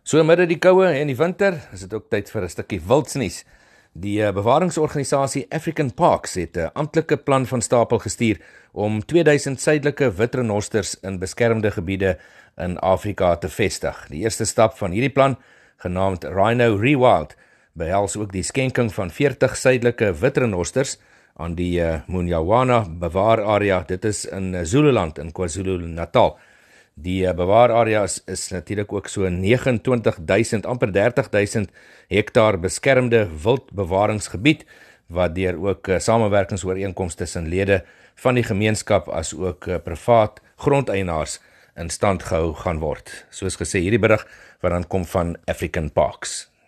So midde die koue en die winter is dit ook tyd vir 'n stukkie wildsnuus. Die bewaringsorganisasie African Parks het 'n amptelike plan van stapel gestuur om 2000 suidelike witrenosters in beskermde gebiede in Afrika te vestig. Die eerste stap van hierdie plan, genaamd Rhino Rewild, behels ook die skenking van 40 suidelike witrenosters aan die Munyawana bewaararea. Dit is in Zululand in KwaZulu-Natal. Die bewaararea is natuurlik ook so 29.000, amper 30.000 hektaar beskermde wildbewaringsgebied, wat deur ook samewerkingsooreenkomste tussen lede van die gemeenskap as ook privaat grondeienaars in stand gehou gaan word. Soos gesê, hierdie berig wat dan kom van African Parks.